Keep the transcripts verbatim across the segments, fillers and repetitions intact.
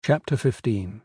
Chapter fifteen.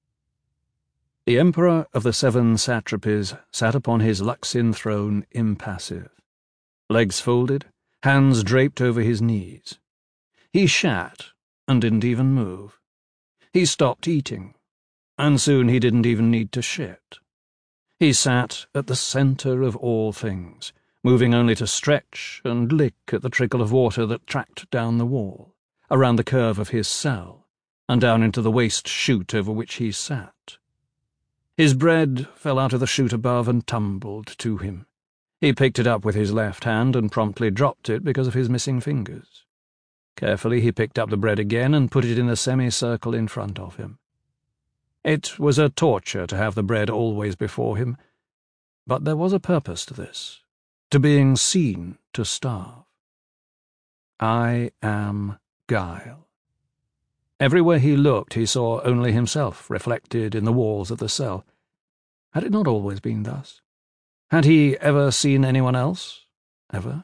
The Emperor of the Seven Satrapies sat upon his Luxin throne impassive, legs folded, hands draped over his knees. He shat and didn't even move. He stopped eating, and soon he didn't even need to shit. He sat at the centre of all things, moving only to stretch and lick at the trickle of water that tracked down the wall, around the curve of his cell, and down into the waste chute over which he sat. His bread fell out of the chute above and tumbled to him. He picked it up with his left hand and promptly dropped it because of his missing fingers. Carefully he picked up the bread again and put it in the semicircle in front of him. It was a torture to have the bread always before him, but there was a purpose to this, to being seen to starve. I am Guile. Everywhere he looked he saw only himself reflected in the walls of the cell. Had it not always been thus? Had he ever seen anyone else? Ever?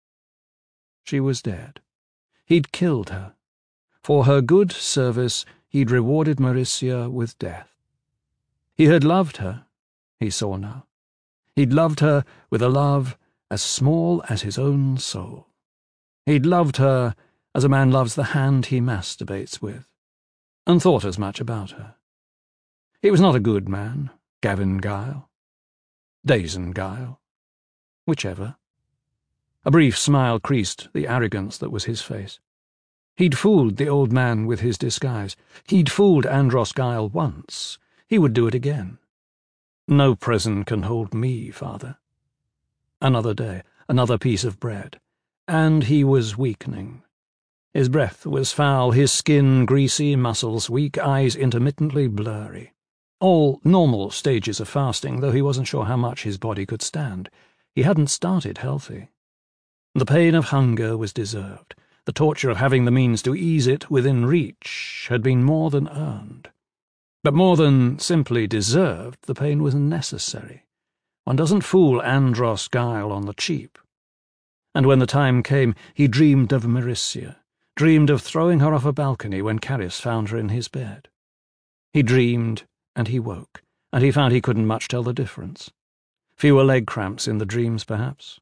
She was dead. He'd killed her. For her good service he'd rewarded Maurizia with death. He had loved her, he saw now. He'd loved her with a love as small as his own soul. He'd loved her as a man loves the hand he masturbates with, and thought as much about her. He was not a good man, Gavin Guile. Dazen Guile. Whichever. A brief smile creased the arrogance that was his face. He'd fooled the old man with his disguise. He'd fooled Andros Guile once. He would do it again. No prison can hold me, father. Another day, another piece of bread, and he was weakening. His breath was foul, his skin greasy, muscles weak, eyes intermittently blurry. All normal stages of fasting, though he wasn't sure how much his body could stand. He hadn't started healthy. The pain of hunger was deserved. The torture of having the means to ease it within reach had been more than earned. But more than simply deserved, the pain was necessary. One doesn't fool Andros Guile on the cheap. And when the time came, he dreamed of Maurizia. Dreamed of throwing her off a balcony when Caris found her in his bed. He dreamed, and he woke, and he found he couldn't much tell the difference. Fewer leg cramps in the dreams, perhaps.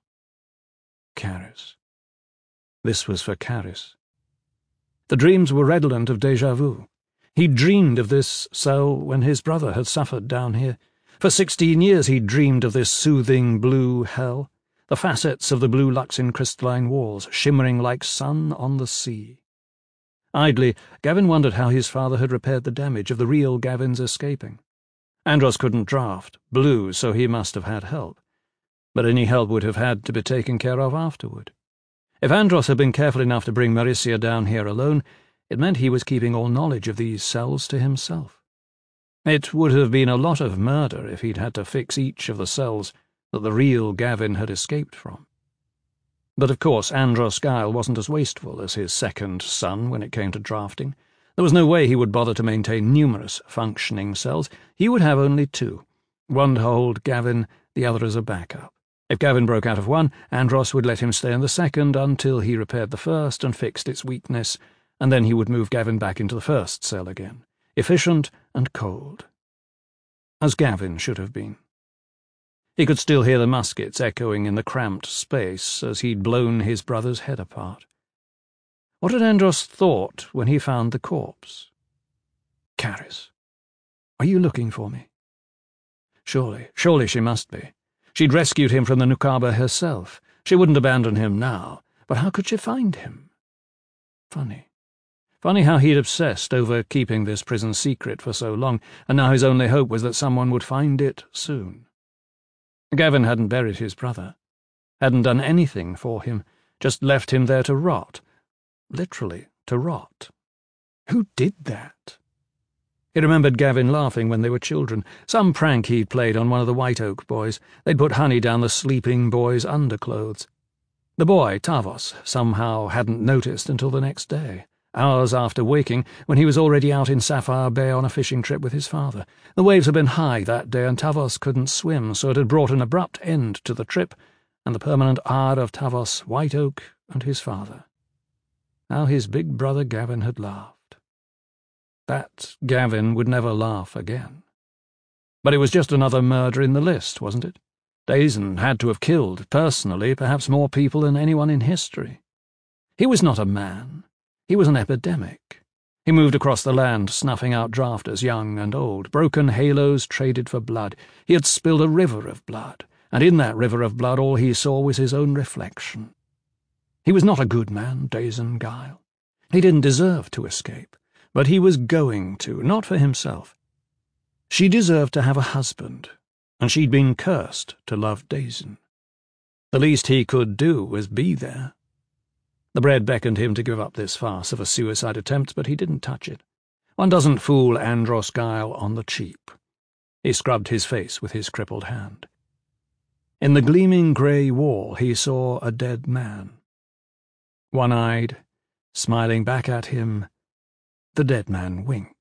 Caris. This was for Caris. The dreams were redolent of déjà vu. He'd dreamed of this cell when his brother had suffered down here. For sixteen years he'd dreamed of this soothing blue hell. The facets of the blue Luxin crystalline walls, shimmering like sun on the sea. Idly, Gavin wondered how his father had repaired the damage of the real Gavin's escaping. Andros couldn't draft blue, so he must have had help. But any help would have had to be taken care of afterward. If Andros had been careful enough to bring Maurizia down here alone, it meant he was keeping all knowledge of these cells to himself. It would have been a lot of murder if he'd had to fix each of the cells that the real Gavin had escaped from. But of course Andros Guile wasn't as wasteful as his second son when it came to drafting. There was no way he would bother to maintain numerous functioning cells. He would have only two, one to hold Gavin, the other as a backup. If Gavin broke out of one, Andros would let him stay in the second until he repaired the first and fixed its weakness, and then he would move Gavin back into the first cell again, efficient and cold, as Gavin should have been. He could still hear the muskets echoing in the cramped space as he'd blown his brother's head apart. What had Andros thought when he found the corpse? Caris, are you looking for me? Surely, surely she must be. She'd rescued him from the Nukaba herself. She wouldn't abandon him now, but how could she find him? Funny. Funny how he'd obsessed over keeping this prison secret for so long, and now his only hope was that someone would find it soon. Gavin hadn't buried his brother, hadn't done anything for him, just left him there to rot. Literally, to rot. Who did that? He remembered Gavin laughing when they were children, some prank he'd played on one of the White Oak boys. They'd put honey down the sleeping boy's underclothes. The boy, Tavos, somehow hadn't noticed until the next day, hours after waking, when he was already out in Sapphire Bay on a fishing trip with his father. The waves had been high that day, and Tavos couldn't swim, so it had brought an abrupt end to the trip, and the permanent ire of Tavos, White Oak, and his father. How his big brother Gavin had laughed. that Gavin would never laugh again. But it was just another murder in the list, wasn't it? Dazen had to have killed, personally, perhaps more people than anyone in history. He was not a man. He was an epidemic. He moved across the land, snuffing out drafters, young and old. Broken halos traded for blood. He had spilled a river of blood, and in that river of blood all he saw was his own reflection. He was not a good man, Dazen Guile. He didn't deserve to escape, but he was going to, not for himself. She deserved to have a husband, and she'd been cursed to love Dazen. The least he could do was be there. The bread beckoned him to give up this farce of a suicide attempt, but he didn't touch it. One doesn't fool Andros Guile on the cheap. He scrubbed his face with his crippled hand. In the gleaming grey wall he saw a dead man. One-eyed, smiling back at him, the dead man winked.